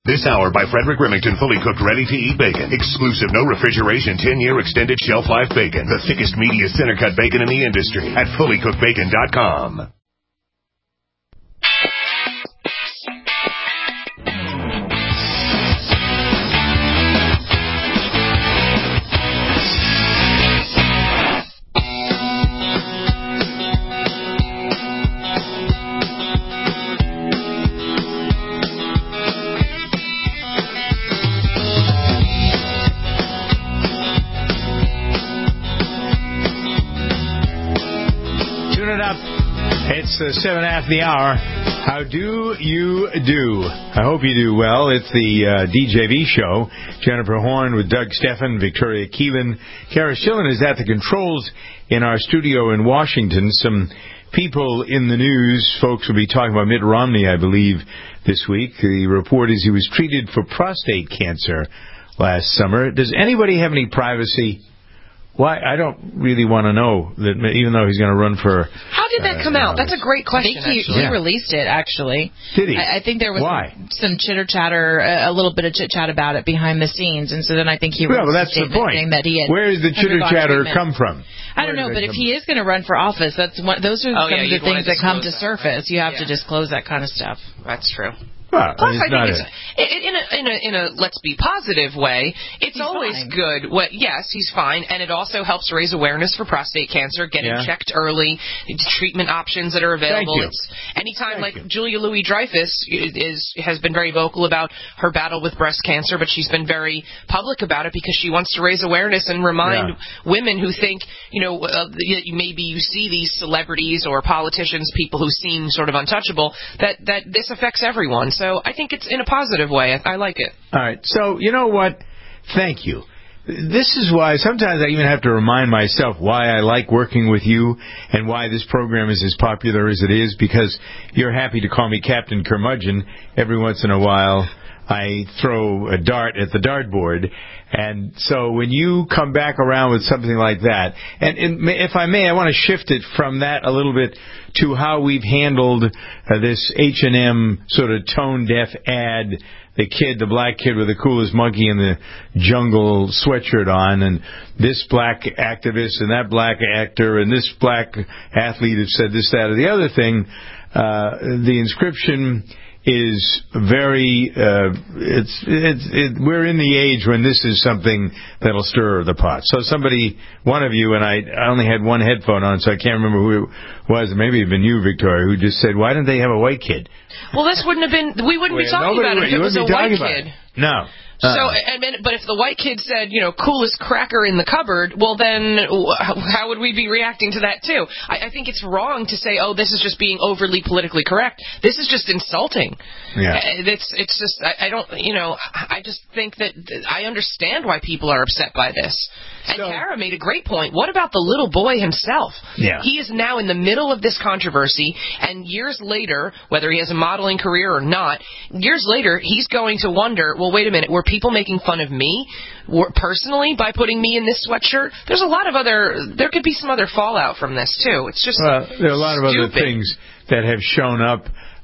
This hour by Frederick Remington, fully cooked, ready-to-eat bacon. Exclusive, no refrigeration, 10-year extended shelf life bacon. The thickest, meatiest, center-cut bacon in the industry at fullycookedbacon.com. It's 7 after the hour. How do you do? I hope you do well. It's the DJV show. Jennifer Horn with Doug Steffen, Victoria Keelan. Kara Schillen is at the controls in our studio in Washington. Some people in the news, folks will be talking about Mitt Romney, I believe, this week. The report is he was treated for prostate cancer last summer. Does anybody have any privacy? Why? I don't really want to know that, even though he's going to run for... How did that come out? That's a great question. I think he released it, actually. Did he? I think there was some chitter-chatter, a little bit of chit-chat about it behind the scenes, and so then I think he released that's the point. That he had where does the chitter-chatter come from? I don't know, but if he is going to run for office, those are some of the things that come to surface. You have to disclose that kind of stuff. That's true. Well, plus, I think in a let's be positive way, it's always good. Yes, he's fine, and it also helps raise awareness for prostate cancer, getting checked early, treatment options that are available. It's anytime Julia Louis-Dreyfus has been very vocal about her battle with breast cancer, but she's been very public about it because she wants to raise awareness and remind women who think, maybe you see these celebrities or politicians, people who seem sort of untouchable, that this affects everyone. So I think it's in a positive way. I like it. All right. So, you know what? Thank you. This is why sometimes I even have to remind myself why I like working with you and why this program is as popular as it is, because you're happy to call me Captain Curmudgeon. Every once in a while, I throw a dart at the dartboard. And so when you come back around with something like that, and if I may, I want to shift it from that a little bit to how we've handled this H&M sort of tone-deaf ad, the black kid with the coolest monkey in the jungle sweatshirt on, and this black activist and that black actor and this black athlete have said this, that, or the other thing. The inscription is very, we're in the age when this is something that'll stir the pot. So one of you, and I only had one headphone on, so I can't remember who it was, maybe even you, Victoria, who just said, why didn't they have a white kid? Well, this wouldn't have been, we wouldn't be talking about it if it was a white kid. No. But if the white kid said, coolest cracker in the cupboard, well, then how would we be reacting to that, too? I think it's wrong to say, this is just being overly politically correct. This is just insulting. Yeah. It's just, I just think that I understand why people are upset by this. And Kara made a great point. What about the little boy himself? Yeah. He is now in the middle of this controversy, and years later, whether he has a modeling career or not, years later, he's going to wonder, well, wait a minute, were people making fun of me personally by putting me in this sweatshirt? There's a lot of there could be some other fallout from this, too. It's just there are a lot of other things that have shown up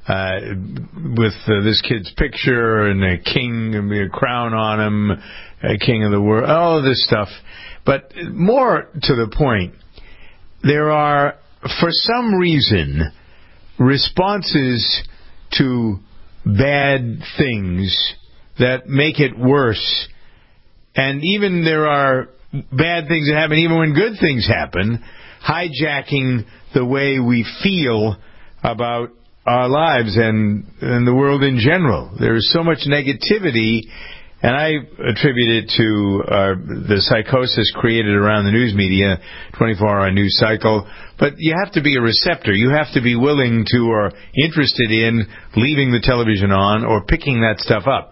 with this kid's picture and a king and a crown on him, a king of the world, all of this stuff. But more to the point, there are, for some reason, responses to bad things that make it worse. And even there are bad things that happen even when good things happen, hijacking the way we feel about our lives and the world in general. There is so much negativity, and I attribute it to the psychosis created around the news media, 24-hour news cycle. But you have to be a receptor. You have to be willing to or interested in leaving the television on or picking that stuff up.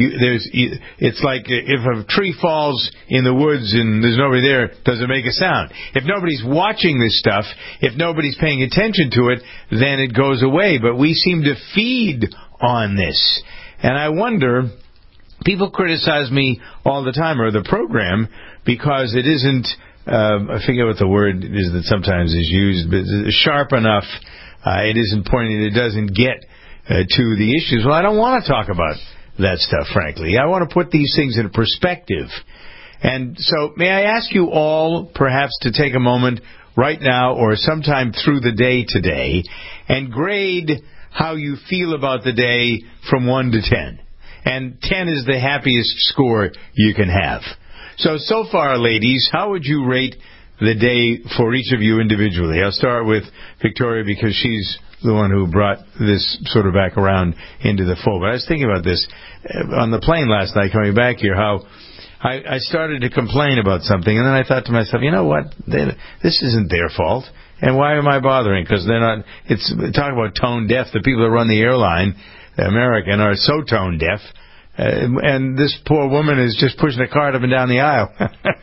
It's like if a tree falls in the woods and there's nobody there, does it make a sound? If nobody's watching this stuff, if nobody's paying attention to it, then it goes away. But we seem to feed on this. And I wonder, people criticize me all the time, or the program, because it isn't, I forget what the word is that sometimes is used, but sharp enough. It isn't pointing, it doesn't get to the issues. Well, I don't want to talk about that stuff, frankly. I want to put these things in perspective. And so may I ask you all perhaps to take a moment right now or sometime through the day today and grade how you feel about the day from 1 to 10. And 10 is the happiest score you can have. So far, ladies, how would you rate the day for each of you individually? I'll start with Victoria because she's the one who brought this sort of back around into the fold. But I was thinking about this on the plane last night coming back here, how I started to complain about something, and then I thought to myself, you know what? This isn't their fault. And why am I bothering? Because they're not. It's talk about tone deaf. The people that run the airline, the American, are so tone deaf. And this poor woman is just pushing a cart up and down the aisle.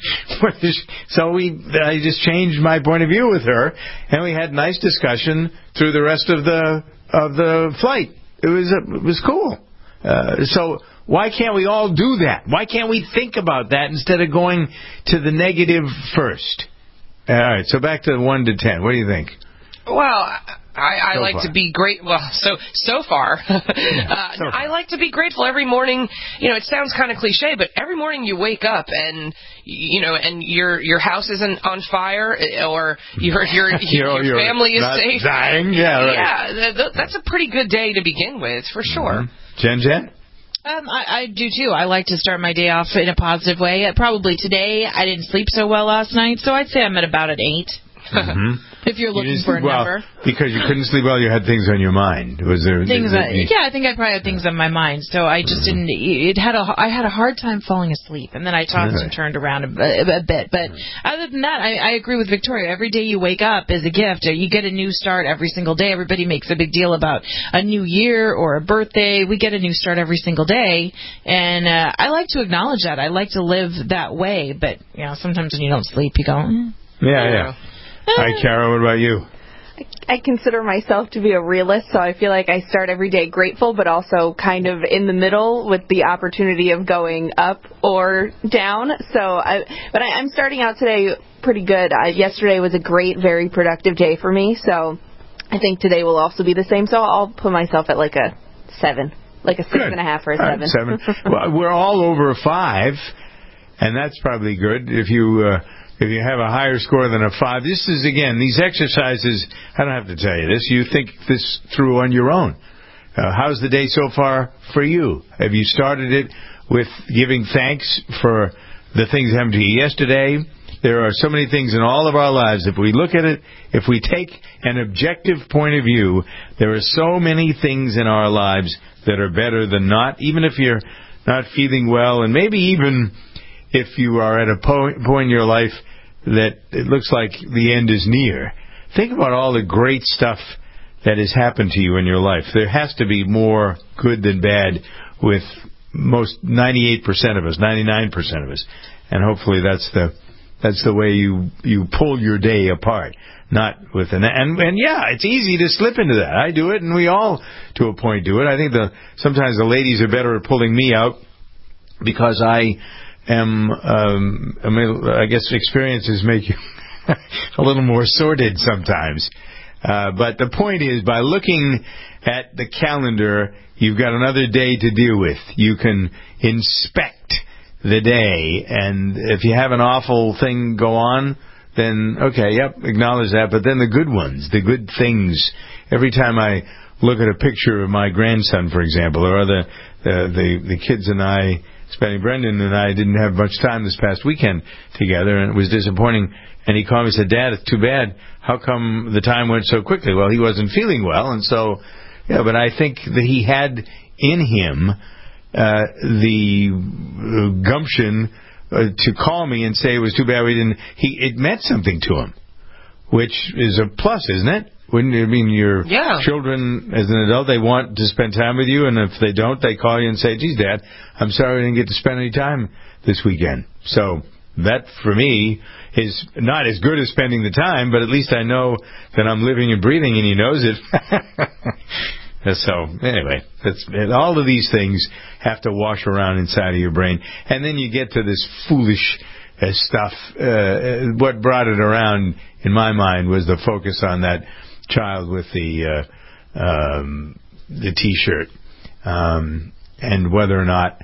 So I just changed my point of view with her, and we had a nice discussion through the rest of the flight. It was cool. So why can't we all do that? Why can't we think about that instead of going to the negative first? All right, so back to 1 to 10. What do you think? Well, I like to be great. Well, so far, I like to be grateful every morning. You know, it sounds kind of cliche, but every morning you wake up and and your house isn't on fire or your family is safe, dying. Yeah, right. Yeah, that's a pretty good day to begin with, for sure. Mm-hmm. Jen? I do too. I like to start my day off in a positive way. Probably today I didn't sleep so well last night, so I'd say I'm at about an 8. Mm-hmm. If you're looking for a number. Because you couldn't sleep well, you had things on your mind. Was there things? I think I probably had things on my mind. So I just didn't. I had a hard time falling asleep, and then I tossed and turned around a bit. But other than that, I agree with Victoria. Every day you wake up is a gift. You get a new start every single day. Everybody makes a big deal about a new year or a birthday. We get a new start every single day, and I like to acknowledge that. I like to live that way. But sometimes when you don't sleep, you go. Yeah. Hi, Kara, what about you? I consider myself to be a realist, so I feel like I start every day grateful, but also kind of in the middle with the opportunity of going up or down. But I'm starting out today pretty good. Yesterday was a great, very productive day for me, so I think today will also be the same. So I'll put myself at like a 7, like a 6.5 or a 7. 7. Well, we're all over a 5, and that's probably good if you have a higher score than a 5. This is, again, these exercises, I don't have to tell you this. You think this through on your own. How's the day so far for you? Have you started it with giving thanks for the things that happened to you yesterday? There are so many things in all of our lives. If we look at it, if we take an objective point of view, there are so many things in our lives that are better than not, even if you're not feeling well, and maybe even if you are at a point in your life that it looks like the end is near. Think about all the great stuff that has happened to you in your life. There has to be more good than bad with most 98% of us, 99% of us. And hopefully that's the way you pull your day apart. Not with and it's easy to slip into that. I do it, and we all to a point do it. I think sometimes the ladies are better at pulling me out because I guess experiences make you a little more sordid sometimes. But the point is, by looking at the calendar, you've got another day to deal with. You can inspect the day, and if you have an awful thing go on, then, acknowledge that. But then the good ones, the good things. Every time I look at a picture of my grandson, for example, or the kids and I, Brendan and I didn't have much time this past weekend together, and it was disappointing. And he called me and said, "Dad, it's too bad. How come the time went so quickly?" Well, he wasn't feeling well, and so, but I think that he had in him the gumption to call me and say it was too bad we didn't. It meant something to him, which is a plus, isn't it? Wouldn't you mean your children, as an adult, they want to spend time with you, and if they don't, they call you and say, "Geez, Dad, I'm sorry I didn't get to spend any time this weekend." So that, for me, is not as good as spending the time, but at least I know that I'm living and breathing, and he knows it. So, anyway, all of these things have to wash around inside of your brain. And then you get to this foolish stuff. What brought it around, in my mind, was the focus on that child with the T-shirt. and whether or not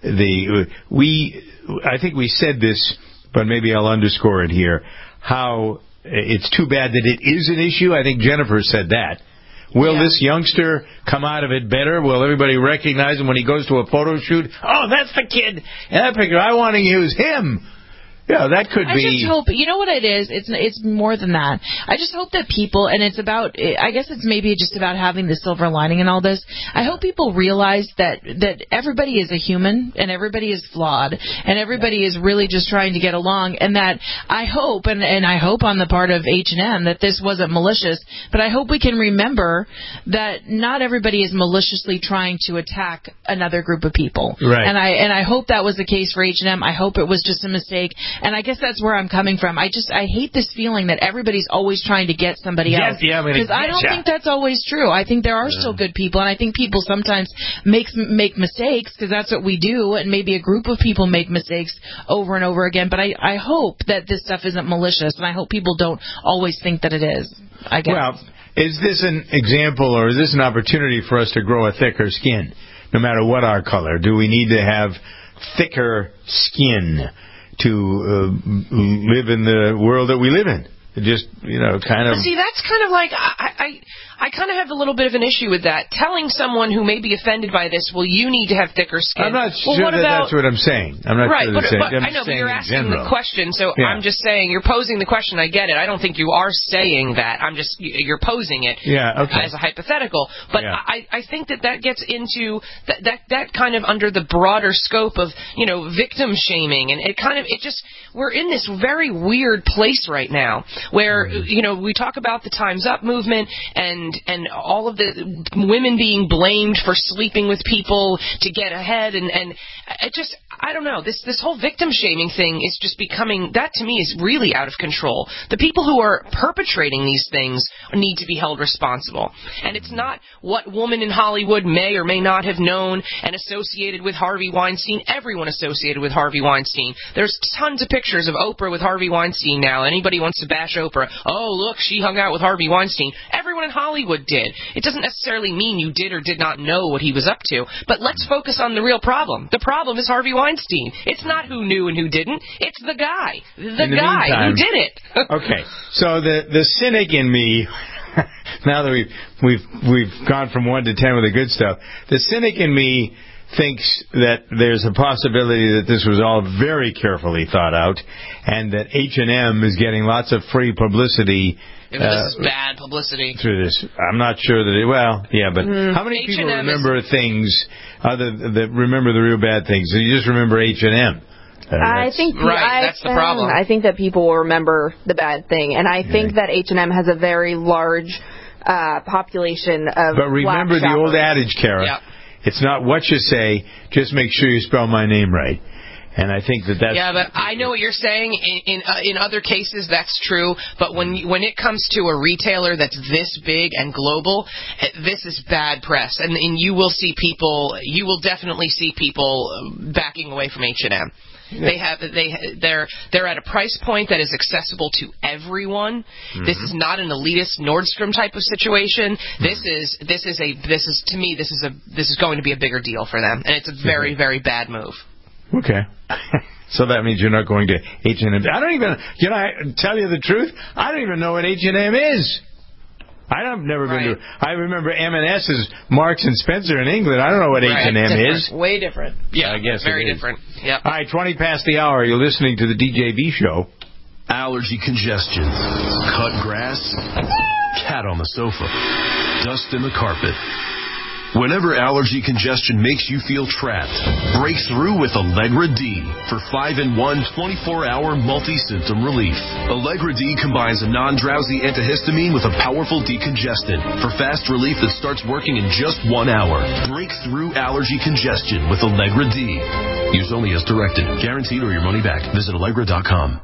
I think we said this, but maybe I'll underscore it here, how it's too bad that it is an issue. I think Jennifer said that. Will this youngster come out of it better? Will everybody recognize him when he goes to a photo shoot? Oh, that's the kid in that picture. I want to use him. Yeah, that could be. I just hope, you know what it is? It's more than that. I just hope that people, and it's about, I guess it's maybe just about having the silver lining in all this. I hope people realize that everybody is a human, and everybody is flawed, and everybody is really just trying to get along, and that I hope, and I hope on the part of H&M that this wasn't malicious, but I hope we can remember that not everybody is maliciously trying to attack another group of people. Right. And I hope that was the case for H&M. I hope it was just a mistake. And I guess that's where I'm coming from. I hate this feeling that everybody's always trying to get somebody else. Because I don't think that's always true. I think there are still good people, and I think people sometimes make mistakes, because that's what we do, and maybe a group of people make mistakes over and over again. But I hope that this stuff isn't malicious, and I hope people don't always think that it is, I guess. Well, is this an example, or is this an opportunity for us to grow a thicker skin, no matter what our color? Do we need to have thicker skin to live in the world that we live in? Just, kind of... See, that's kind of like... I kind of have a little bit of an issue with that. Telling someone who may be offended by this, well, you need to have thicker skin. I'm not sure that's what I'm saying. I'm not right, sure but I know, but you're asking the question, so I'm just saying, you're posing the question, I get it. I don't think you are saying that. You're posing it as a hypothetical. But I think that gets into that kind of under the broader scope of, victim shaming. And we're in this very weird place right now where, we talk about the Time's Up movement and all of the women being blamed for sleeping with people to get ahead, and I don't know, this whole victim shaming thing is just becoming, that to me is really out of control. The people who are perpetrating these things need to be held responsible, and it's not what woman in Hollywood may or may not have known and associated with Harvey Weinstein. Everyone associated with Harvey Weinstein. There's tons of pictures of Oprah with Harvey Weinstein now. Anybody wants to bash Oprah, oh look, she hung out with Harvey Weinstein. Everyone in Hollywood did. It doesn't necessarily mean you did or did not know what he was up to, but let's focus on the real problem. The problem is Harvey Weinstein. It's not who knew and who didn't. It's the guy. The guy who did it. Okay, so the cynic in me, now that we've gone from 1 to 10 with the good stuff, the cynic in me thinks that there's a possibility that this was all very carefully thought out, and that H&M is getting lots of free publicity. This is bad publicity. Through this. I'm not sure that but how many people remember things that remember the real bad things? So you just remember H&M. I think that's the problem. I think that people will remember the bad thing, and I think that H&M has a very large population of. But remember the old adage, Kara. Yep. It's not what you say, just make sure you spell my name right. And I think that's... Yeah, but I know what you're saying. In other cases, that's true. But when it comes to a retailer that's this big and global, this is bad press. And you will see people... You will definitely see people backing away from H&M. Yeah. They're at a price point that is accessible to everyone. Mm-hmm. This is not an elitist Nordstrom type of situation. Mm-hmm. This is going to be a bigger deal for them, and it's a very, very bad move. Okay. So that means you're not going to H&M. I don't even, I tell you the truth, I don't even know what H&M is. I've never been to. I remember M&S's Marks and Spencer in England. I don't know what H&M is. Way different. Yeah, I guess very different. Yep. All right, 20 past the hour. You're listening to the DJB show. Allergy congestion, cut grass, cat on the sofa, dust in the carpet. Whenever allergy congestion makes you feel trapped, break through with Allegra D for 5-in-1 24-hour multi-symptom relief. Allegra D combines a non-drowsy antihistamine with a powerful decongestant for fast relief that starts working in just 1 hour. Break through allergy congestion with Allegra D. Use only as directed. Guaranteed or your money back. Visit Allegra.com.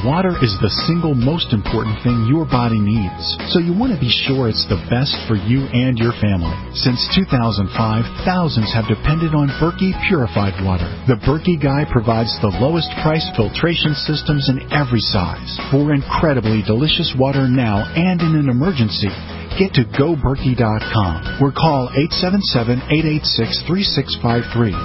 water is the single most important thing your body needs, so you want to be sure it's the best for you and your family. Since 2005, thousands have depended on Berkey purified water. The Berkey Guy provides the lowest price filtration systems in every size for incredibly delicious water now and in an emergency. Get to GoBerkey.com or call 877-886-3653.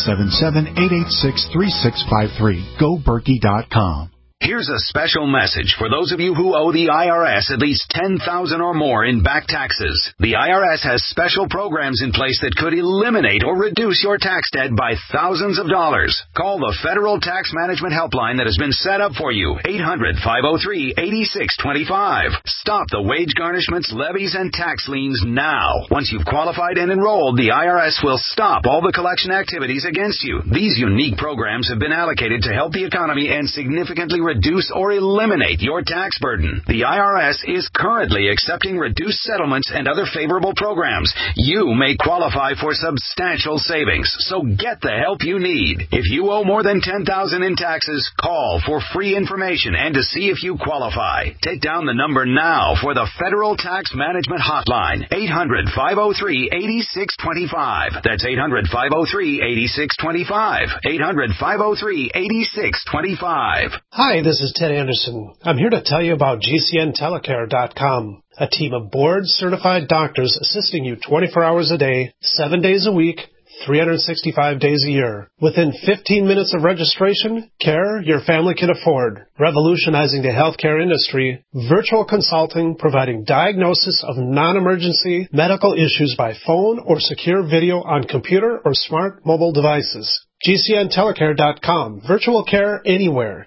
877-886-3653. GoBerkey.com. Here's a special message for those of you who owe the IRS at least $10,000 or more in back taxes. The IRS has special programs in place that could eliminate or reduce your tax debt by thousands of dollars. Call the Federal Tax Management Helpline that has been set up for you, 800-503-8625. Stop the wage garnishments, levies, and tax liens now. Once you've qualified and enrolled, the IRS will stop all the collection activities against you. These unique programs have been allocated to help the economy and significantly reduce or eliminate your tax burden. The IRS is currently accepting reduced settlements and other favorable programs. You may qualify for substantial savings, so get the help you need. If you owe more than $10,000 in taxes, call for free information and to see if you qualify. Take down the number now for the Federal Tax Management Hotline, 800-503-8625. That's 800-503-8625. 800-503-8625. Hi, this is Ted Anderson. I'm here to tell you about GCNtelecare.com, a team of board-certified doctors assisting you 24 hours a day, 7 days a week, 365 days a year. Within 15 minutes of registration, care your family can afford. Revolutionizing the healthcare industry, virtual consulting providing diagnosis of non-emergency medical issues by phone or secure video on computer or smart mobile devices. GCNtelecare.com. Virtual care anywhere.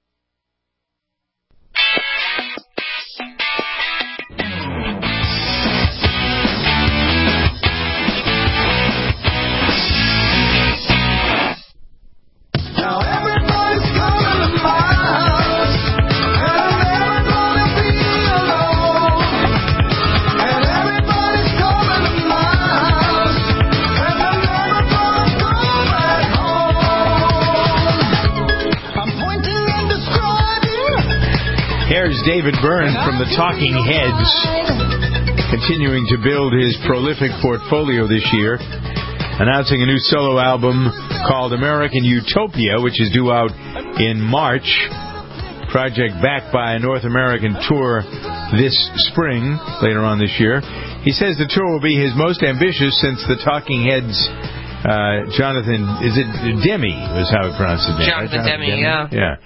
Here's David Byrne from the Talking Heads, continuing to build his prolific portfolio this year, announcing a new solo album called American Utopia, which is due out in March. Project backed by a North American tour this spring, later on this year. He says the tour will be his most ambitious since the Talking Heads. Jonathan, is it Demme was how he pronounced it? Jonathan Demme, yeah. Yeah.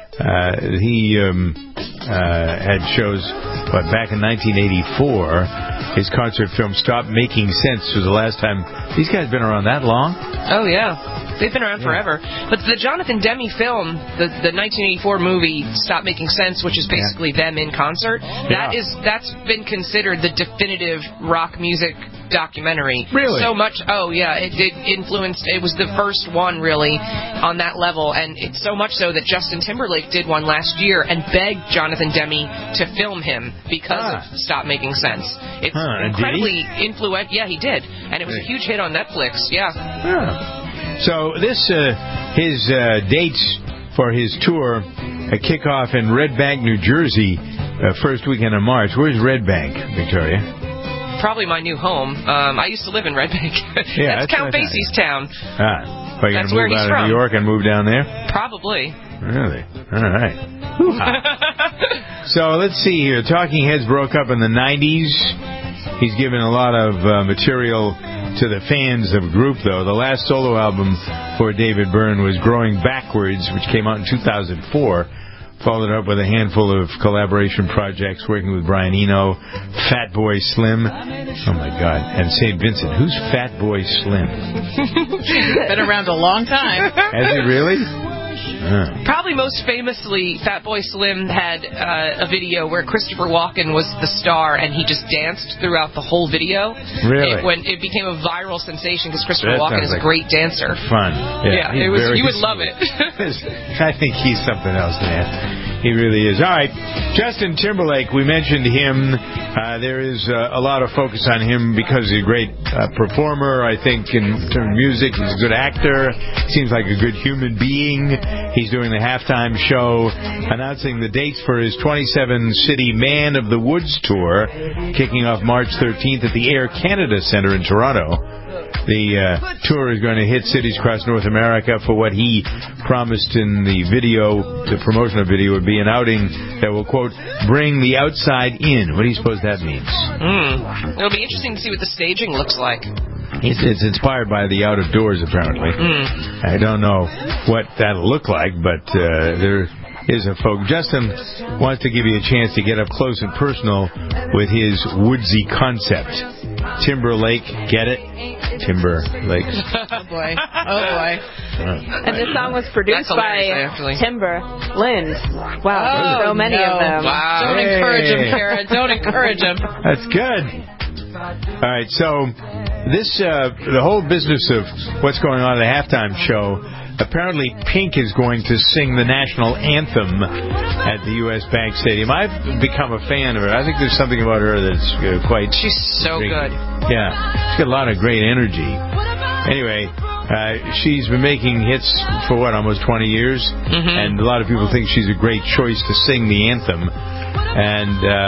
He had shows, but back in 1984, his concert film Stop Making Sense was the last time. These guys been around that long? Oh, yeah. They've been around forever. But the Jonathan Demme film, the 1984 movie Stop Making Sense, which is basically them in concert, that's been considered the definitive rock music documentary. Really? So much, it influenced, it was the first one really on that level, and it's so much so that Justin Timberlake did one last year and begged Jonathan Demme to film him because of Stop Making Sense. It's incredibly influential. Yeah, he did. And it was a huge hit on Netflix. Yeah. So this, his dates for his tour kick off in Red Bank, New Jersey, first weekend of March. Where's Red Bank, Victoria? Probably my new home. I used to live in Red Bank. Yeah, that's Count Basie's town. Are you going to move out of New York and move down there? Probably. Really? All right. So let's see here. Talking Heads broke up in the 90s. He's given a lot of material to the fans of the group, though. The last solo album for David Byrne was Growing Backwards, which came out in 2004. Followed up with a handful of collaboration projects, working with Brian Eno, Fatboy Slim. Oh, my God. And St. Vincent. Who's Fatboy Slim? Been around a long time. Has he really? Probably most famously, Fatboy Slim had a video where Christopher Walken was the star, and he just danced throughout the whole video. Really? It became a viral sensation because Christopher Walken is a great dancer. Fun. Yeah, you would love it. I think he's something else, man. He really is. All right, Justin Timberlake, we mentioned him. There is a lot of focus on him because he's a great performer, I think, in terms of music. He's a good actor. Seems like a good human being. He's doing the halftime show, announcing the dates for his 27-city Man of the Woods tour, kicking off March 13th at the Air Canada Centre in Toronto. The tour is going to hit cities across North America for what he promised in the video. The promotional video would be an outing that will, quote, bring the outside in. What do you suppose that means? It'll be interesting to see what the staging looks like. It's inspired by the out of doors, apparently. I don't know what that'll look like, but there is a folk. Justin wants to give you a chance to get up close and personal with his woodsy concept. Timberlake, get it? Timberlake. Oh boy. Oh boy. And this song was produced by Timberland. Wow, so many of them. Wow. Don't encourage him, Kara. Don't encourage him. That's good. All right, so this the whole business of what's going on at the halftime show. Apparently, Pink is going to sing the national anthem at the U.S. Bank Stadium. I've become a fan of her. I think there's something about her that's quite... She's so good. Yeah, she's got a lot of great energy. Anyway, she's been making hits for, almost 20 years? And a lot of people think she's a great choice to sing the anthem. And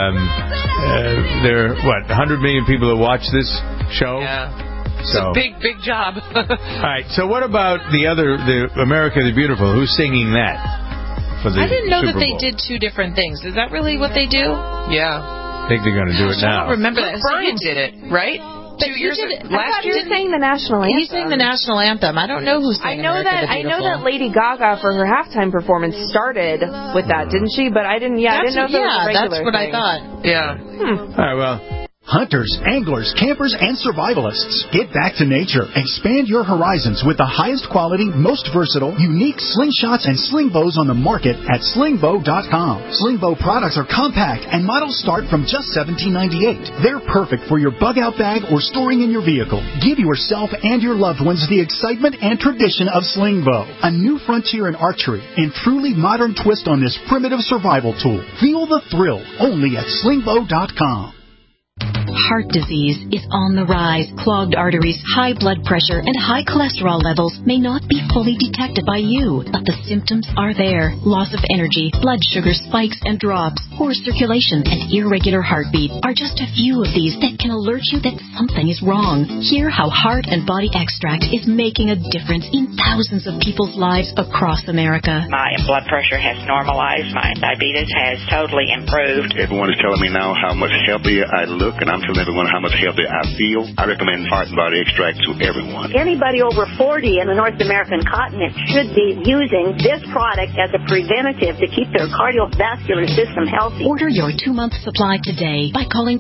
there are, 100 million people that watch this show? Yeah. It's a big job. All right, so what about the America the Beautiful? Who's singing that? For the I didn't know Super that they Bowl? did two different things. Is that really what they do? Yeah. I think they're going to do it now. I don't remember that. Brian did it, right? 2 years ago. Last year, he sang the national anthem. He sang the national anthem. I don't know who sang I know that Lady Gaga for her halftime performance started with that, didn't she? But I didn't. Yeah, I didn't know if it was a regular that's what thing. I thought. Yeah. All right, well. Hunters, anglers, campers, and survivalists. Get back to nature. Expand your horizons with the highest quality, most versatile, unique slingshots and sling bows on the market at slingbow.com. Slingbow products are compact and models start from just $17.98. They're perfect for your bug-out bag or storing in your vehicle. Give yourself and your loved ones the excitement and tradition of Slingbow, a new frontier in archery and truly modern twist on this primitive survival tool. Feel the thrill only at slingbow.com. Heart disease is on the rise. Clogged arteries, high blood pressure, and high cholesterol levels may not be fully detected by you, but the symptoms are there. Loss of energy, blood sugar spikes and drops, poor circulation, and irregular heartbeat are just a few of these that can alert you that something is wrong. Hear how Heart and Body Extract is making a difference in thousands of people's lives across America. My blood pressure has normalized. My diabetes has totally improved. Everyone is telling me now how much healthier I look, and I'm telling everyone how much healthier I feel. I recommend Heart and Body Extract to everyone. Anybody over 40 in the North American continent should be using this product as a preventative to keep their cardiovascular system healthy. Order your 2-month supply today by calling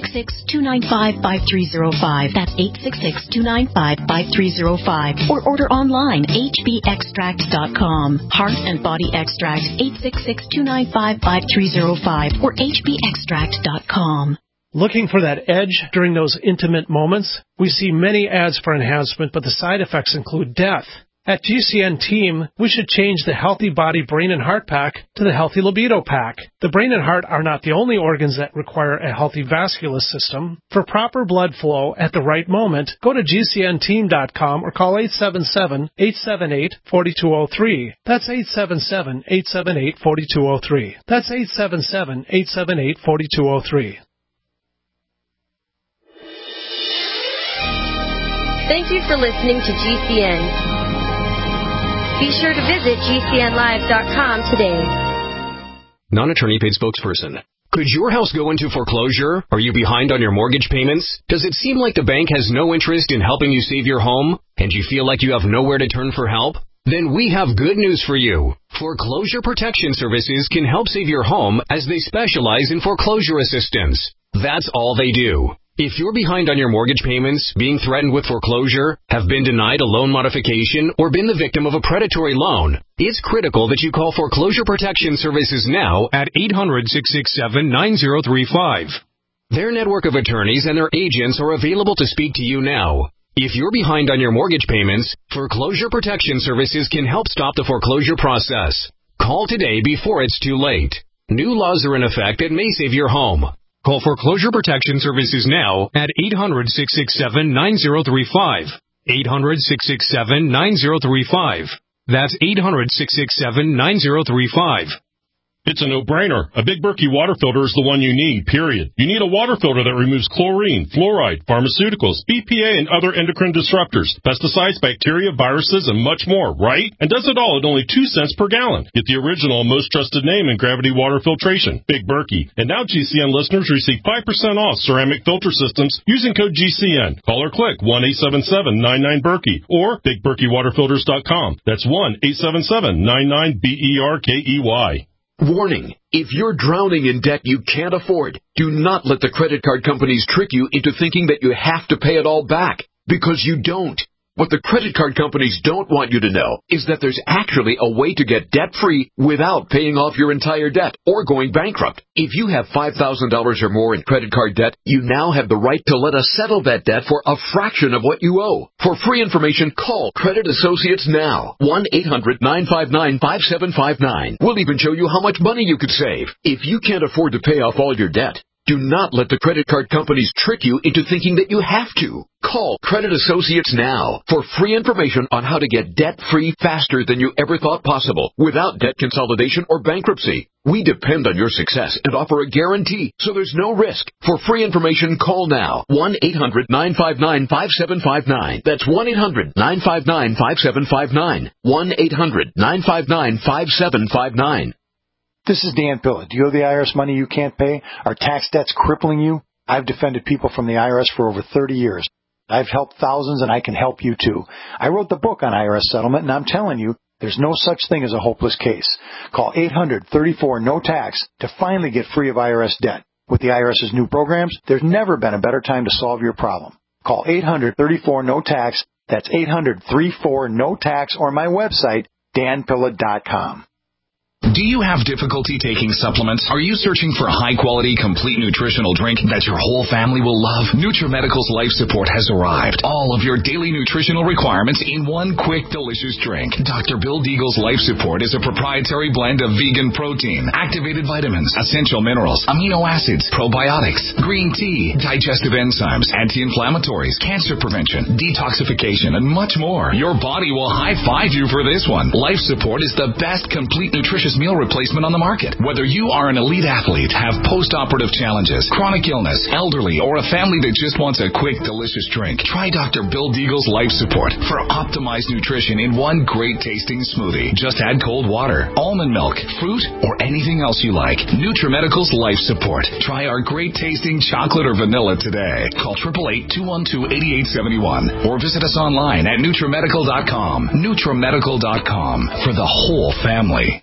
866-295-5305. That's 866-295-5305. Or order online, hbextract.com. Heart and Body Extract, 866-295-5305 or hbextract.com. Looking for that edge during those intimate moments? We see many ads for enhancement, but the side effects include death. At GCN Team, we should change the Healthy Body Brain and Heart Pack to the Healthy Libido Pack. The brain and heart are not the only organs that require a healthy vascular system. For proper blood flow at the right moment, go to GCNteam.com or call 877-878-4203. That's 877-878-4203. That's 877-878-4203. Thank you for listening to GCN. Be sure to visit GCNlive.com today. Non-attorney paid spokesperson. Could your house go into foreclosure? Are you behind on your mortgage payments? Does it seem like the bank has no interest in helping you save your home? And you feel like you have nowhere to turn for help? Then we have good news for you. Foreclosure Protection Services can help save your home as they specialize in foreclosure assistance. That's all they do. If you're behind on your mortgage payments, being threatened with foreclosure, have been denied a loan modification, or been the victim of a predatory loan, it's critical that you call Foreclosure Protection Services now at 800-667-9035. Their network of attorneys and their agents are available to speak to you now. If you're behind on your mortgage payments, Foreclosure Protection Services can help stop the foreclosure process. Call today before it's too late. New laws are in effect that may save your home. Call Foreclosure Protection Services now at 800-667-9035. 800-667-9035. That's 800-667-9035. It's a no-brainer. A Big Berkey water filter is the one you need, period. You need a water filter that removes chlorine, fluoride, pharmaceuticals, BPA, and other endocrine disruptors, pesticides, bacteria, viruses, and much more, right? And does it all at only 2 cents per gallon. Get the original and most trusted name in gravity water filtration, Big Berkey. And now GCN listeners receive 5% off ceramic filter systems using code GCN. Call or click 1-877-99-BERKEY or BigBerkeyWaterFilters.com. That's 1-877-99-BERKEY. Warning, if you're drowning in debt you can't afford, do not let the credit card companies trick you into thinking that you have to pay it all back, because you don't. What the credit card companies don't want you to know is that there's actually a way to get debt-free without paying off your entire debt or going bankrupt. If you have $5,000 or more in credit card debt, you now have the right to let us settle that debt for a fraction of what you owe. For free information, call Credit Associates now. 1-800-959-5759. We'll even show you how much money you could save. If you can't afford to pay off all your debt, do not let the credit card companies trick you into thinking that you have to. Call Credit Associates now for free information on how to get debt-free faster than you ever thought possible without debt consolidation or bankruptcy. We depend on your success and offer a guarantee, so there's no risk. For free information, call now. 1-800-959-5759. That's 1-800-959-5759. 1-800-959-5759. This is Dan Pilla. Do you owe the IRS money you can't pay? Are tax debts crippling you? I've defended people from the IRS for over 30 years. I've helped thousands, and I can help you too. I wrote the book on IRS settlement, and I'm telling you, there's no such thing as a hopeless case. Call 800-34-NO-TAX to finally get free of IRS debt. With the IRS's new programs, there's never been a better time to solve your problem. Call 800-34-NO-TAX. That's 800-34-NO-TAX, or my website, danpilla.com. Do you have difficulty taking supplements? Are you searching for a high-quality, complete nutritional drink that your whole family will love? NutriMedical's Life Support has arrived. All of your daily nutritional requirements in one quick, delicious drink. Dr. Bill Deagle's Life Support is a proprietary blend of vegan protein, activated vitamins, essential minerals, amino acids, probiotics, green tea, digestive enzymes, anti-inflammatories, cancer prevention, detoxification, and much more. Your body will high-five you for this one. Life Support is the best complete nutritious meal replacement on the market. Whether you are an elite athlete, have post-operative challenges, chronic illness, elderly, or a family that just wants a quick, delicious drink, try Dr. Bill Deagle's Life Support for optimized nutrition in one great tasting smoothie. Just add cold water, almond milk, fruit, or anything else you like. NutriMedical's Life Support. Try our great tasting chocolate or vanilla today. Call 888-212-8871 or visit us online at NutriMedical.com. NutriMedical.com for the whole family.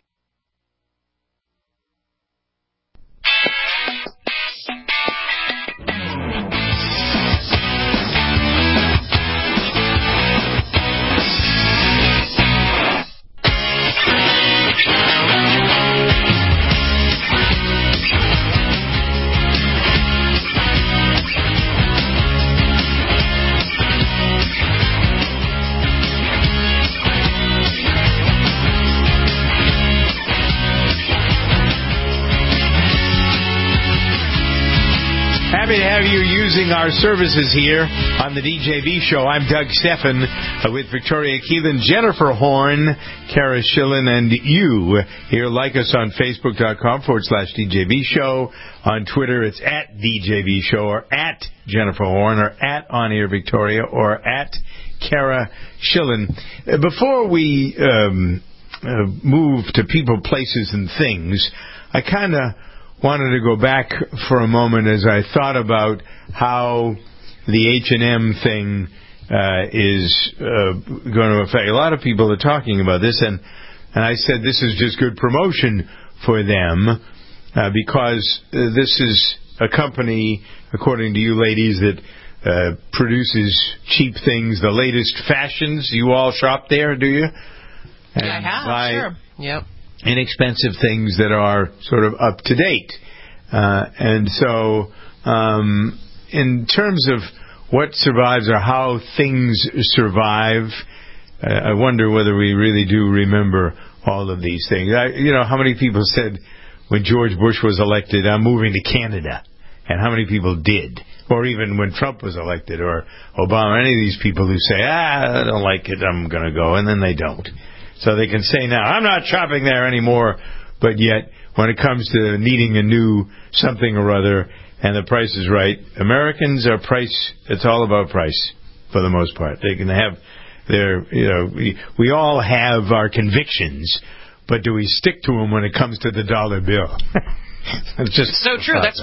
Happy to have you using our services here on the DJV Show. I'm Doug Steffen with Victoria Keelan, Jennifer Horn, Kara Schillen, and you here. Like us on Facebook.com/DJV Show. On Twitter, it's at DJV Show or at Jennifer Horn or at On Air Victoria or at Kara Schillen. Before we move to people, places, and things, I kind of wanted to go back for a moment as I thought about how the H&M thing is going to affect. A lot of people are talking about this, and I said this is just good promotion for them because this is a company, according to you ladies, that produces cheap things, the latest fashions. You all shop there, do you? And I have, sure. Yep. Inexpensive things that are sort of up to date. And so, in terms of what survives or how things survive, I wonder whether we really do remember all of these things. How many people said when George Bush was elected, I'm moving to Canada? And how many people did? Or even when Trump was elected, or Obama, any of these people who say, I don't like it, I'm going to go, and then they don't. So they can say now, I'm not shopping there anymore, but yet when it comes to needing a new something or other, and the price is right, Americans are price, it's all about price for the most part. They can have their, we all have our convictions, but do we stick to them when it comes to the dollar bill? It's just so true. That's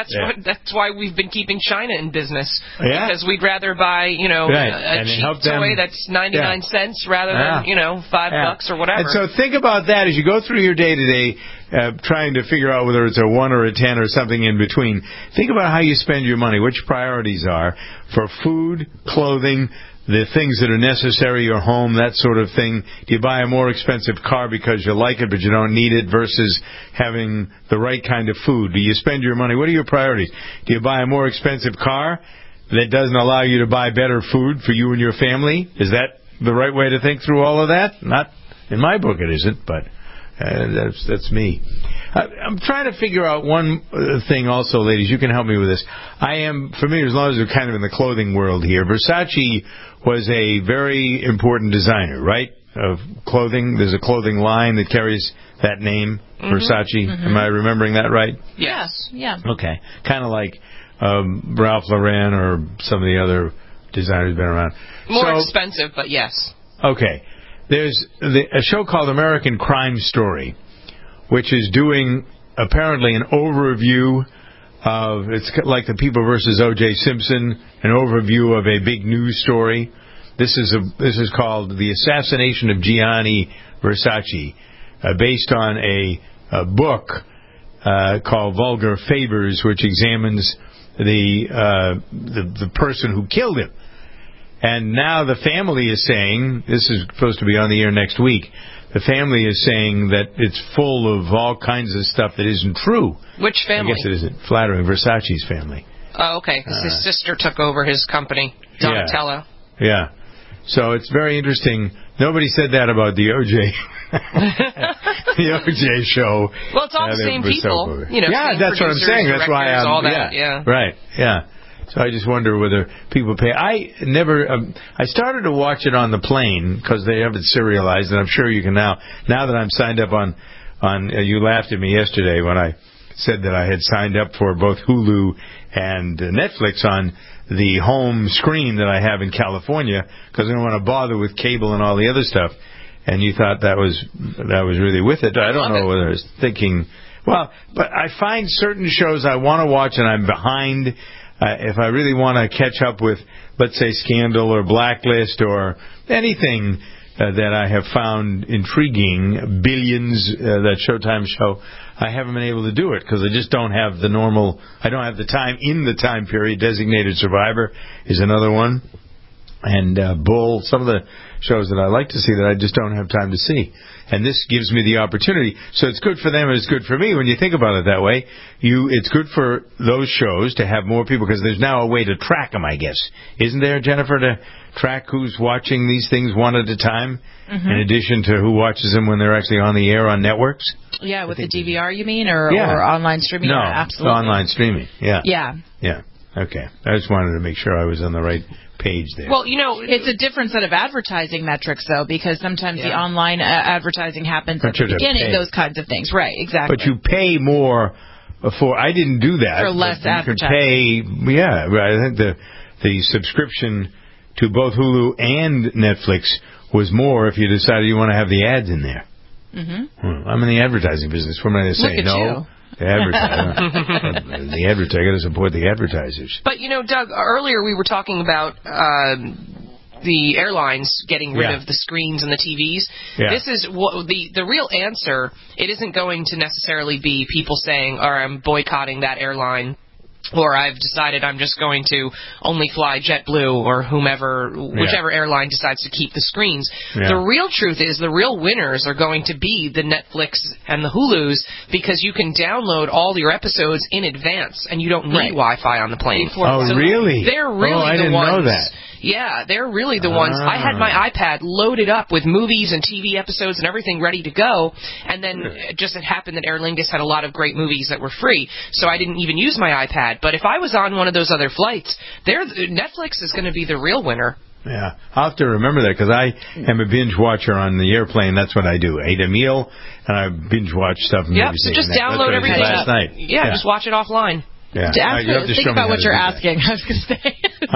why we've been keeping China in business. Yeah. Because we'd rather buy, a cheap toy that's 99 cents rather than, $5 or whatever. And so think about that as you go through your day to day, trying to figure out whether it's a 1 or a 10 or something in between. Think about how you spend your money, which priorities are for food, clothing, the things that are necessary, your home, that sort of thing. Do you buy a more expensive car because you like it but you don't need it versus having the right kind of food? Do you spend your money? What are your priorities? Do you buy a more expensive car that doesn't allow you to buy better food for you and your family? Is that the right way to think through all of that? Not in my book it isn't, but that's me. I'm trying to figure out one thing also, ladies. You can help me with this. I am familiar, as long as we're kind of in the clothing world here. Versace was a very important designer, right, of clothing. There's a clothing line that carries that name, Versace. Mm-hmm. Am I remembering that right? Yes. Yeah. Okay. Kind of like Ralph Lauren or some of the other designers been around. More expensive, but yes. Okay. There's a show called American Crime Story, which is doing apparently an overview of, it's like the People versus O.J. Simpson, an overview of a big news story. This is called The Assassination of Gianni Versace, based on a book called Vulgar Favors, which examines the person who killed him. And now the family is saying, this is supposed to be on the air next week, the family is saying that it's full of all kinds of stuff that isn't true. Which family? I guess it isn't. Flattering, Versace's family. Oh, okay, because his sister took over his company, Donatello. Yeah. So it's very interesting. Nobody said that about the O.J. the O.J. show. Well, it's all the same people. Yeah, that's what I'm saying. That's why I'm... all that, yeah. Right, yeah. So I just wonder whether people pay. I started to watch it on the plane because they have it serialized, and I'm sure you can now. Now that I'm signed up on you laughed at me yesterday when I said that I had signed up for both Hulu and Netflix on the home screen that I have in California because I don't want to bother with cable and all the other stuff. And you thought that was really with it. I don't know whether I was thinking. Well, but I find certain shows I want to watch and I'm behind. If I really want to catch up with, let's say, Scandal or Blacklist or anything that I have found intriguing, Billions, that Showtime show, I haven't been able to do it because I just don't have the normal, I don't have the time in the time period. Designated Survivor is another one. And Bull, some of the shows that I like to see that I just don't have time to see. And this gives me the opportunity. So it's good for them and it's good for me when you think about it that way. It's good for those shows to have more people because there's now a way to track them, I guess. Isn't there, Jennifer, to track who's watching these things one at a time, in addition to who watches them when they're actually on the air on networks? Yeah, with the DVR, you mean, or online streaming? No, absolutely. Online streaming, yeah. Yeah. Yeah, okay. I just wanted to make sure I was on the right page there. Well, it's a different set of advertising metrics, though, because sometimes the online advertising happens at the beginning, those kinds of things. Right, exactly. But you pay more for, I didn't do that. For less advertising. You could pay, I think the subscription to both Hulu and Netflix was more if you decided you want to have the ads in there. Mm-hmm. I'm in the advertising business. What am I going to say? Look at you. The advertiser, got to support the advertisers. But Doug, earlier we were talking about the airlines getting rid of the screens and the TVs. Yeah. This is what the real answer. It isn't going to necessarily be people saying, "Or I'm boycotting that airline," or I've decided I'm just going to only fly JetBlue or whichever airline decides to keep the screens. Yeah. The real truth is the real winners are going to be the Netflix and the Hulus because you can download all your episodes in advance and you don't need Wi-Fi on the plane. Oh, so really? They're really I didn't know that. Yeah, they're really the ones. I had my iPad loaded up with movies and TV episodes and everything ready to go, and then it just had happened that Aer Lingus had a lot of great movies that were free, so I didn't even use my iPad. But if I was on one of those other flights, Netflix is going to be the real winner. Yeah, I'll have to remember that, because I am a binge watcher on the airplane. That's what I do. I eat a meal, and I binge watch stuff. Yep, so just download everything. Last night. Yeah, just watch it offline. Yeah. Think about what you're asking. I was going to say. So,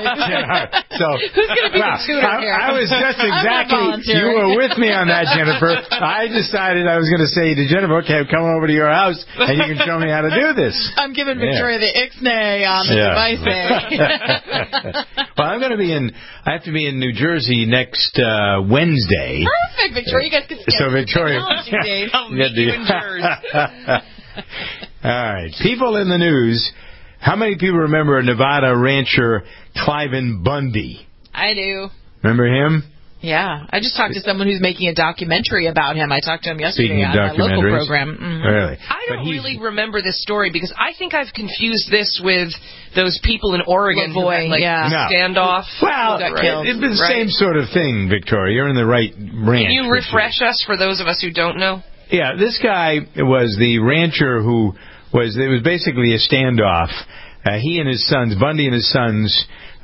who's going to be the tutor here? I was just exactly. You were with me on that, Jennifer. I decided I was going to say to Jennifer, "Okay, come over to your house and you can show me how to do this." I'm giving Victoria the ixnay on the device. Well, I'm going to be in. I have to be in New Jersey next Wednesday. Perfect, Victoria. You guys can so Victoria. I'll meet you in Jersey. All right. People in the news. How many people remember Nevada rancher Cliven Bundy? I do. Remember him? Yeah. I just talked to someone who's making a documentary about him. I talked to him yesterday on my local program. Mm-hmm. Really? I don't really remember this story, because I think I've confused this with those people in Oregon who had, standoff. Well, who got killed, it's the same sort of thing, Victoria. You're in the right ranch. Can you refresh us for those of us who don't know? Yeah, this guy was the rancher who was, it was basically a standoff. He and his sons, Bundy and his sons,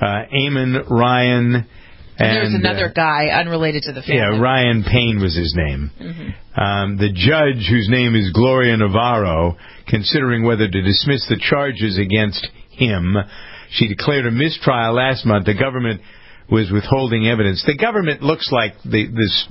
Eamon, Ryan, and there's another guy unrelated to the family. Yeah, Ryan Payne was his name. Mm-hmm. The judge, whose name is Gloria Navarro, considering whether to dismiss the charges against him, she declared a mistrial last month. The government was withholding evidence. The government looks like the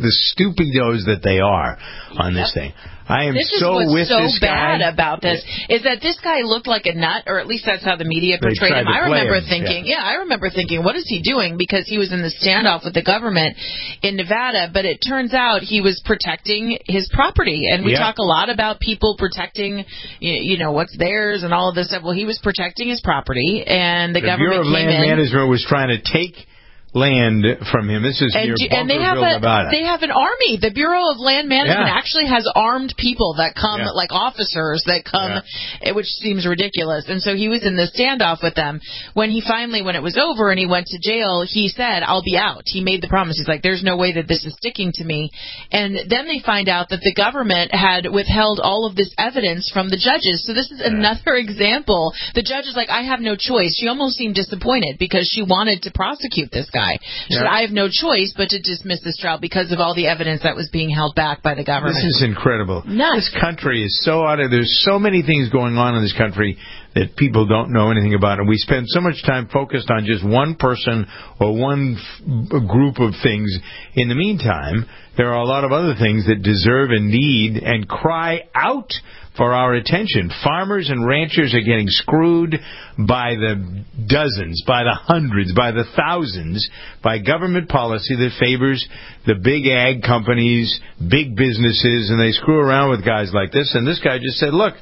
stupidos that they are on this thing. I am so with this guy. Bad about this is that this guy looked like a nut, or at least that's how the media portrayed him. I remember thinking, what is he doing? Because he was in the standoff with the government in Nevada, but it turns out he was protecting his property. And we talk a lot about people protecting, what's theirs and all of this stuff. Well, he was protecting his property, and the government Bureau of Land Management was trying to take land from him. This is near Bunkerville, Nevada. They have an army. The Bureau of Land Management actually has armed people that come, like officers that come, which seems ridiculous. And so he was in the standoff with them. When it was over and he went to jail, he said, "I'll be out." He made the promise. He's like, "There's no way that this is sticking to me." And then they find out that the government had withheld all of this evidence from the judges. So this is another example. The judge is like, "I have no choice." She almost seemed disappointed because she wanted to prosecute this guy. She said, "I have no choice but to dismiss this trial because of all the evidence that was being held back by the government." This is incredible. Nuts. This country is so out of... There's so many things going on in this country that people don't know anything about. And we spend so much time focused on just one person or one group of things. In the meantime, there are a lot of other things that deserve and need and cry out for our attention. Farmers and ranchers are getting screwed by the dozens, by the hundreds, by the thousands, by government policy that favors the big ag companies, big businesses, and they screw around with guys like this. And this guy just said, "Look,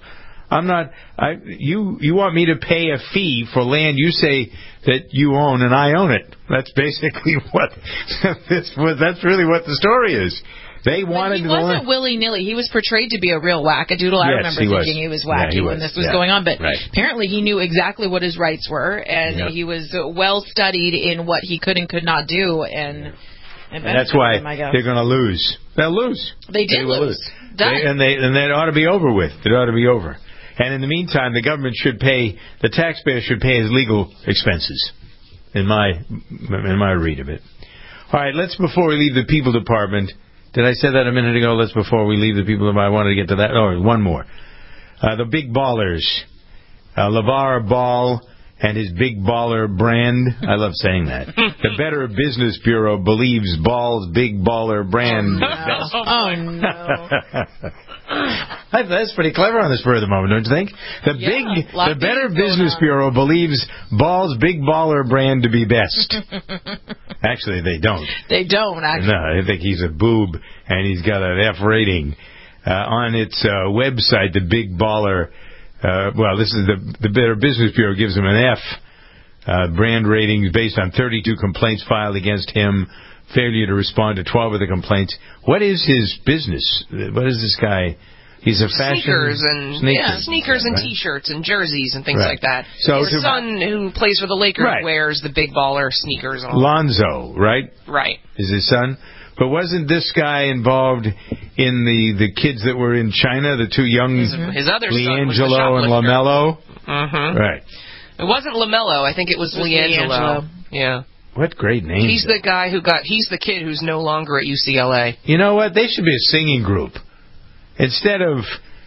you want me to pay a fee for land you say that you own and I own it." That's basically that's really what the story is. They wanted he wasn't willy-nilly. He was portrayed to be a real wackadoodle. I remember thinking he was wacky when this was going on. But apparently he knew exactly what his rights were, and he was well-studied in what he could and could not do. And that's why they're going to lose. They'll lose. They did lose. And that ought to be over with. It ought to be over. And in the meantime, the government the taxpayer should pay his legal expenses, in my read of it. All right, before we leave the People Department... Did I say that a minute ago? Let's before we leave the people. I wanted to get to that. Oh, one more. The big ballers. LeVar Ball and his big baller brand. I love saying that. The Better Business Bureau believes Ball's big baller brand. Oh, no. That's pretty clever on the spur of the moment, don't you think? The Better Business Bureau believes Ball's big baller brand to be best. Actually, they don't. They don't, actually. No, I think he's a boob, and he's got an F rating. On its website, the big baller... this is the Better Business Bureau gives him an F. Brand ratings based on 32 complaints filed against him. Failure to respond to 12 of the complaints. What is his business? What is this guy? He's a fashion sneakers and T-shirts and jerseys and things like that. So his son, who plays for the Lakers, wears the big baller sneakers. And all Lonzo, right? Right. Is his son? But wasn't this guy involved in the kids that were in China, the two young his other son was the LiAngelo and LaMelo? Mm-hmm. Right. It wasn't LaMelo. I think it was LiAngelo. Yeah. What great name. He's the guy he's the kid who's no longer at UCLA. You know what? They should be a singing group. Instead of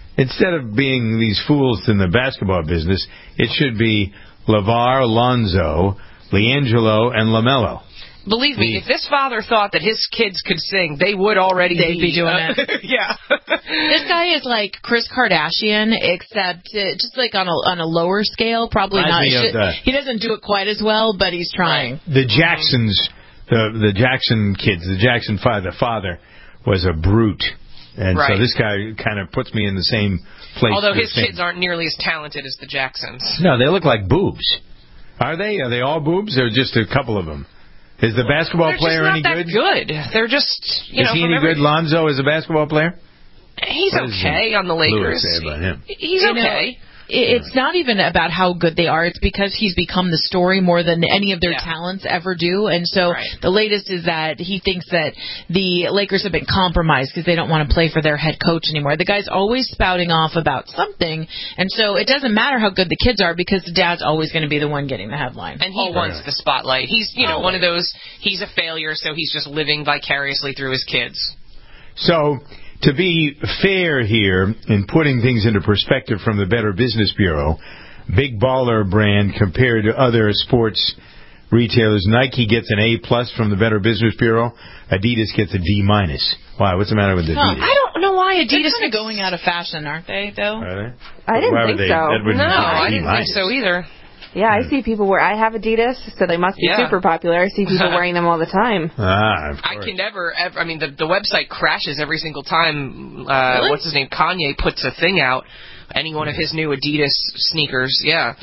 being these fools in the basketball business, it should be LeVar, Lonzo, LiAngelo, and LaMelo. Believe me, if this father thought that his kids could sing, they would already be doing it. Yeah. This guy is like Kris Kardashian, except just like on a lower scale. Probably not. He doesn't do it quite as well, but he's trying. The Jacksons, the Jackson kids, the Jackson father, the father was a brute. And so this guy kind of puts me in the same place. Although his kids aren't nearly as talented as the Jacksons. No, they look like boobs. Are they? Are they all boobs, or just a couple of them? Is the basketball player any good? They're just, Is he any good, Lonzo, as a basketball player? He's okay on the Lakers. Lewis say about him? He's okay. It's not even about how good they are. It's because he's become the story more than any of their talents ever do. And so the latest is that he thinks that the Lakers have been compromised because they don't want to play for their head coach anymore. The guy's always spouting off about something. And so it doesn't matter how good the kids are because the dad's always going to be the one getting the headline. And he wants the spotlight. He's, one of those, he's a failure, so he's just living vicariously through his kids. So, to be fair here in putting things into perspective from the Better Business Bureau, Big Baller brand compared to other sports retailers, Nike gets an A+ from the Better Business Bureau. Adidas gets a D-. Why? What's the matter with Adidas? I don't know why Adidas are going out of fashion, aren't they? Though. Are they? I didn't think so. I didn't think so either. Yeah, I see people I have Adidas, so they must be super popular. I see people wearing them all the time. Of course. I can never, I mean, the website crashes every single time, what's his name, Kanye puts a thing out, any one of his new Adidas sneakers,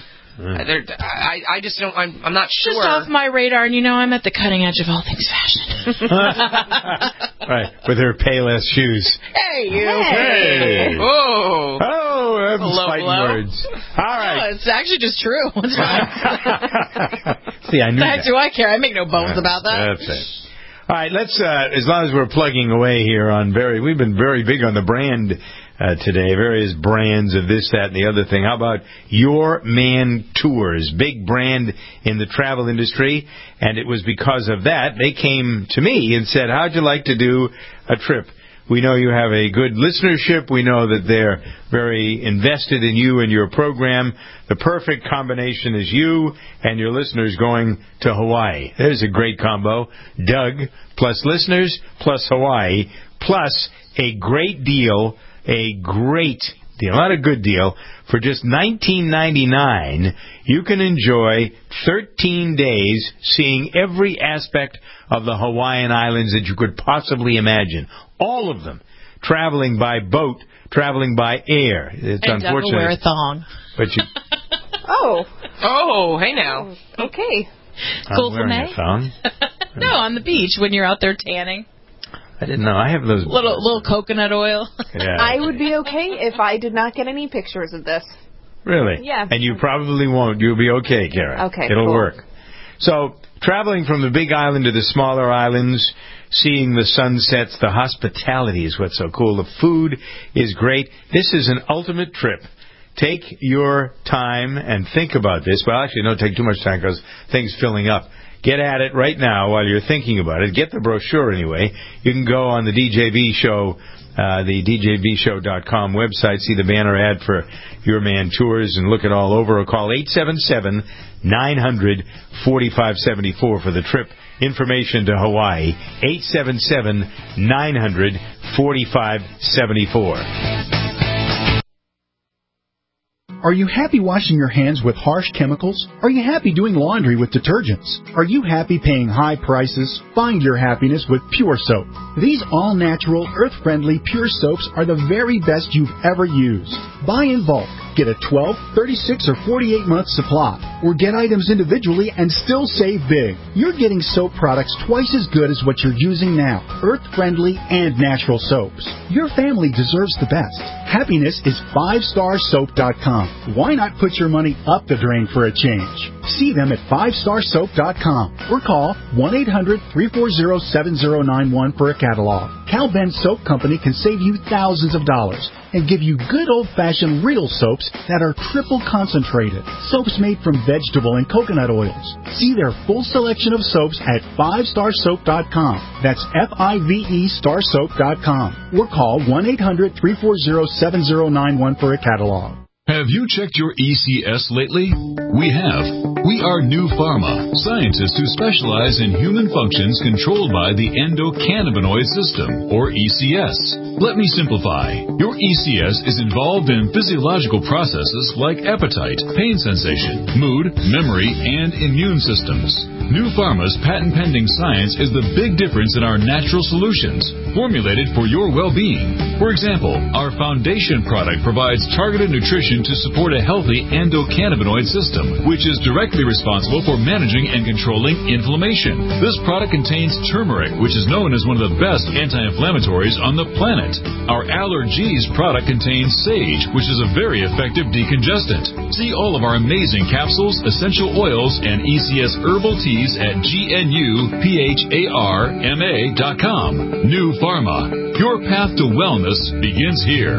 I just don't, I'm not sure. Just off my radar, and I'm at the cutting edge of all things fashion. Right, with her Payless shoes. Hey, you. Hey. Oh, that's fighting words. All right. No, it's actually just true. What's wrong? See, I knew that. Do I care? I make no bones about that. That's it. All right, let's, as long as we're plugging away here on we've been very big on the brand today, various brands of this, that, and the other thing. How about Your Man Tours, big brand in the travel industry, and it was because of that they came to me and said, how'd you like to do a trip? We know you have a good listenership. We know that they're very invested in you and your program. The perfect combination is you and your listeners going to Hawaii. There's a great combo. Doug plus listeners plus Hawaii plus a great deal, not a good deal. For just $19.99, you can enjoy 13 days seeing every aspect of the Hawaiian Islands that you could possibly imagine. All of them. Traveling by boat, traveling by air. It's and unfortunate. Doug will wear a thong. But you... Oh, hey now. Okay. Cool for me. A thong? No, on the beach when you're out there tanning. I didn't know. I have those little coconut oil. Yeah. I would be okay if I did not get any pictures of this. Really? Yeah. And you probably won't. You'll be okay, Karen. Okay, It'll cool. work. So, traveling from the big island to the smaller islands, seeing the sunsets, the hospitality is what's so cool. The food is great. This is an ultimate trip. Take your time and think about this. Well, actually, don't take too much time because things filling up. Get at it right now while you're thinking about it. Get the brochure anyway. You can go on the DJB show, the DJBshow.com website, see the banner ad for Your Man Tours, and look it all over. Or call 877-900-4574 for the trip. Information to Hawaii, 877-900-4574. Are you happy washing your hands with harsh chemicals? Are you happy doing laundry with detergents? Are you happy paying high prices? Find your happiness with Pure Soap. These all-natural, earth-friendly Pure Soaps are the very best you've ever used. Buy in bulk. Get a 12, 36, or 48-month supply. Or get items individually and still save big. You're getting soap products twice as good as what you're using now. Earth-friendly and natural soaps. Your family deserves the best. Happiness is 5starsoap.com. Why not put your money up the drain for a change? See them at 5starsoap.com or call 1-800-340-7091 for a catalog. Cal Ben Soap Company can save you thousands of dollars and give you good old-fashioned real soaps that are triple concentrated. Soaps made from vegetable and coconut oils. See their full selection of soaps at 5starsoap.com. That's F-I-V-E starsoap.com. Or call 1-800-340-7091 for a catalog. Have you checked your ECS lately? We have. We are New Pharma, scientists who specialize in human functions controlled by the endocannabinoid system, or ECS. Let me simplify. Your ECS is involved in physiological processes like appetite, pain sensation, mood, memory, and immune systems. New Pharma's patent-pending science is the big difference in our natural solutions, formulated for your well-being. For example, our foundation product provides targeted nutrition to support a healthy endocannabinoid system, which is directly responsible for managing and controlling inflammation. This product contains turmeric, which is known as one of the best anti-inflammatories on the planet. Our Allergies product contains sage, which is a very effective decongestant. See all of our amazing capsules, essential oils, and ECS herbal teas at GNUPHARMA.com. New Pharma. Your path to wellness begins here.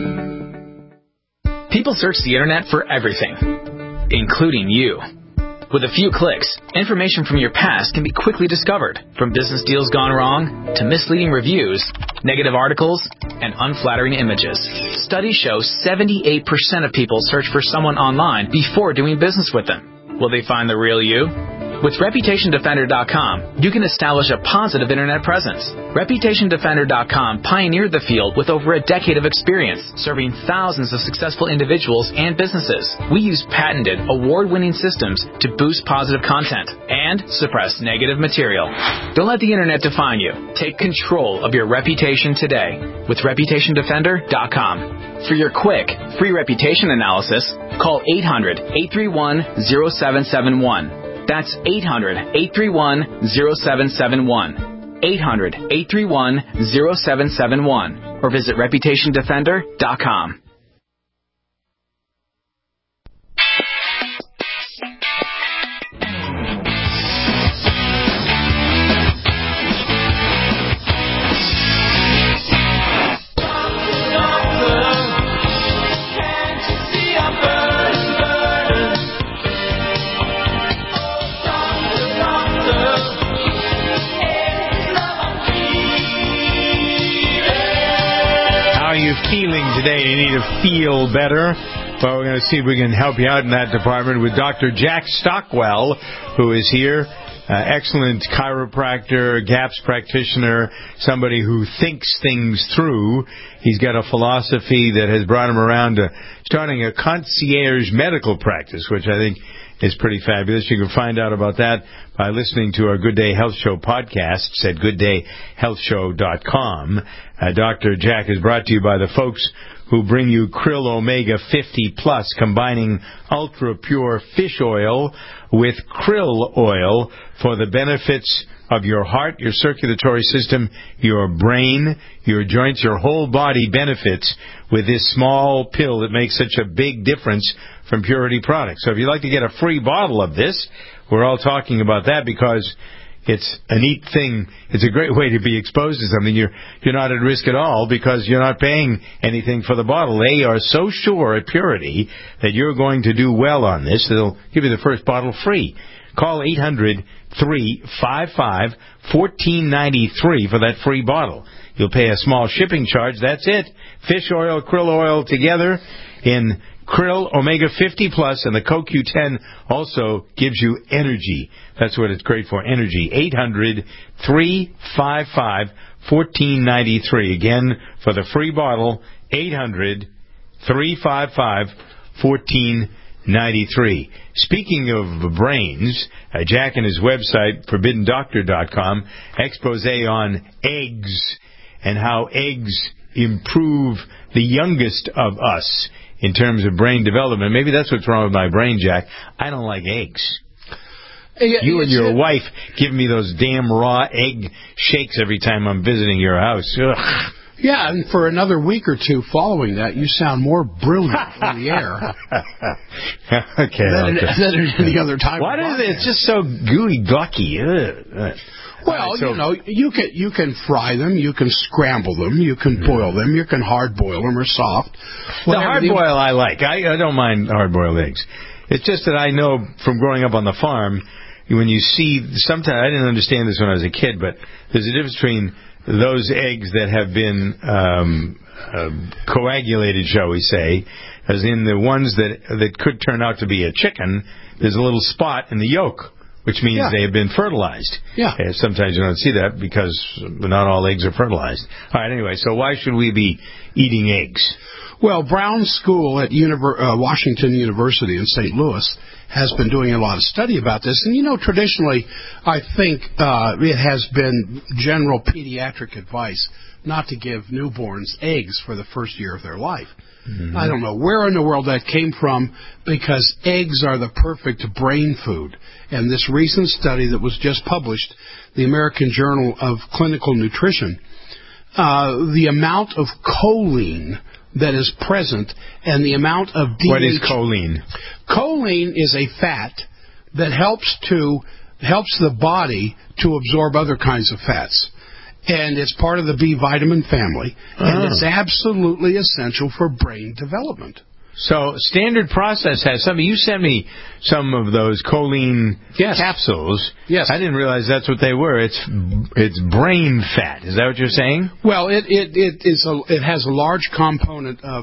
People search the internet for everything, including you. With a few clicks, information from your past can be quickly discovered, from business deals gone wrong to misleading reviews, negative articles, and unflattering images. Studies show 78% of people search for someone online before doing business with them. Will they find the real you? With ReputationDefender.com, you can establish a positive internet presence. ReputationDefender.com pioneered the field with over a decade of experience, serving thousands of successful individuals and businesses. We use patented, award-winning systems to boost positive content and suppress negative material. Don't let the internet define you. Take control of your reputation today with ReputationDefender.com. For your quick, free reputation analysis, call 800-831-0771. That's 800-831-0771. 800-831-0771. Or visit ReputationDefender.com. Feeling today, you need to feel better. Well, we're going to see if we can help you out in that department with Dr. Jack Stockwell, who is here. Excellent chiropractor, GAPS practitioner, somebody who thinks things through. He's got a philosophy that has brought him around to starting a concierge medical practice, which I think is pretty fabulous. You can find out about that by listening to our Good Day Health Show podcasts at gooddayhealthshow.com. Dr. Jack is brought to you by the folks who bring you Krill Omega 50 Plus, combining ultra-pure fish oil with krill oil for the benefits of your heart, your circulatory system, your brain, your joints, your whole body benefits with this small pill that makes such a big difference from Purity Products. So if you'd like to get a free bottle of this, we're all talking about that because it's a neat thing. It's a great way to be exposed to something. You're not at risk at all because you're not paying anything for the bottle. They are so sure at Purity that you're going to do well on this, they'll give you the first bottle free. Call 800-355-1493 for that free bottle. You'll pay a small shipping charge. That's it. Fish oil, krill oil together in Krill Omega 50 Plus, and the CoQ10 also gives you energy. That's what it's great for, energy. 800-355-1493. Again, for the free bottle, 800-355-1493. Speaking of brains, Jack and his website, ForbiddenDoctor.com, expose on eggs and how eggs improve the youngest of us. in terms of brain development. Maybe that's what's wrong with my brain, Jack. I don't like eggs. You and your wife give me those damn raw egg shakes every time I'm visiting your house. Ugh. Yeah, and for another week or two following that, you sound more brilliant on the air. Than any other time. Why does it? It's just so gooey, glucky. Well, you can fry them, you can scramble them, you can boil them, you can hard boil them or soft. The hard boil I like. I don't mind hard boiled eggs. It's just that I know from growing up on the farm, when you see, sometimes I didn't understand this when I was a kid, but there's a difference between those eggs that have been coagulated, shall we say, as in the ones that could turn out to be a chicken. There's a little spot in the yolk, which means they have been fertilized. Yeah. Sometimes you don't see that because not all eggs are fertilized. All right, anyway, so why should we be eating eggs? Well, Brown School at Washington University in St. Louis has been doing a lot of study about this. And, traditionally, I think it has been general pediatric advice not to give newborns eggs for the first year of their life. Mm-hmm. I don't know where in the world that came from, because eggs are the perfect brain food. And this recent study that was just published, the American Journal of Clinical Nutrition, the amount of choline that is present and the amount of DHA. What is choline? Choline is a fat that helps the body to absorb other kinds of fats. And it's part of the B vitamin family. And it's absolutely essential for brain development. So Standard Process has some. You sent me some of those choline capsules. Yes. I didn't realize that's what they were. It's brain fat. Is that what you're saying? Well, it has a large component of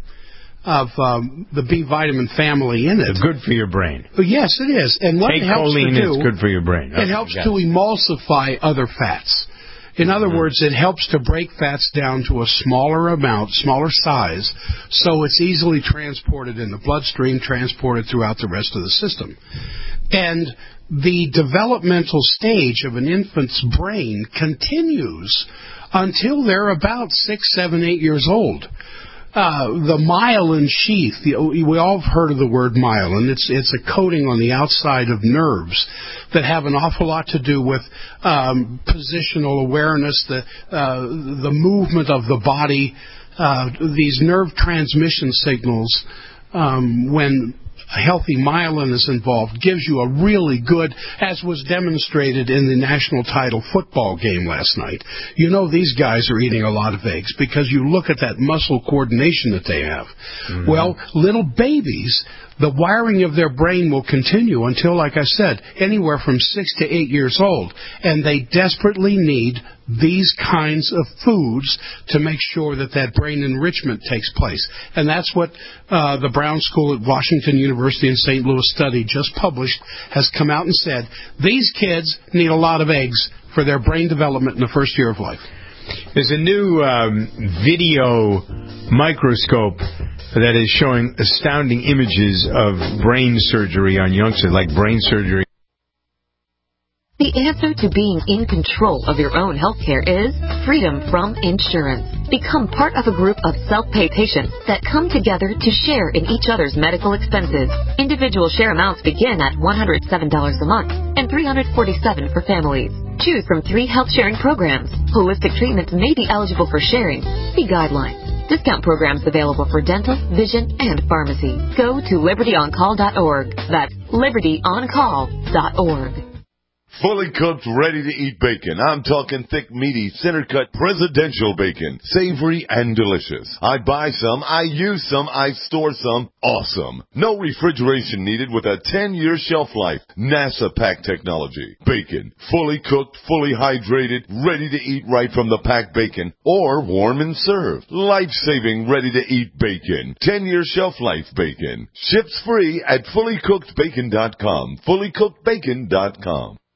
the B vitamin family in it. It's good for your brain. Yes, it is. And what Take it helps choline, to do, it's good for your brain. It helps to emulsify other fats. In other words, it helps to break fats down to a smaller amount, smaller size, so it's easily transported in the bloodstream, transported throughout the rest of the system. And the developmental stage of an infant's brain continues until they're about 6, 7, 8 years old. The myelin sheath, we all have heard of the word myelin. It's a coating on the outside of nerves that have an awful lot to do with positional awareness, the movement of the body, these nerve transmission signals, when healthy myelin is involved, gives you a really good, as was demonstrated in the national title football game last night. These guys are eating a lot of eggs because you look at that muscle coordination that they have. Mm-hmm. Well, little babies, the wiring of their brain will continue until, like I said, anywhere from 6 to 8 years old. And they desperately need these kinds of foods to make sure that brain enrichment takes place. And that's what the Brown School at Washington University in St. Louis study just published has come out and said, these kids need a lot of eggs for their brain development in the first year of life. There's a new video microscope that is showing astounding images of brain surgery on youngsters, like brain surgery. The answer to being in control of your own healthcare is freedom from insurance. Become part of a group of self-pay patients that come together to share in each other's medical expenses. Individual share amounts begin at $107 a month and $347 for families. Choose from 3 health-sharing programs. Holistic treatments may be eligible for sharing. See guidelines. Discount programs available for dental, vision, and pharmacy. Go to libertyoncall.org. That's libertyoncall.org. Fully cooked, ready-to-eat bacon. I'm talking thick, meaty, center-cut, presidential bacon. Savory and delicious. I buy some, I use some, I store some. Awesome. No refrigeration needed with a 10-year shelf life. NASA pack technology. Bacon. Fully cooked, fully hydrated, ready to eat right from the packed bacon. Or warm and served. Life-saving, ready-to-eat bacon. 10-year shelf life bacon. Ships free at fullycookedbacon.com. Fullycookedbacon.com.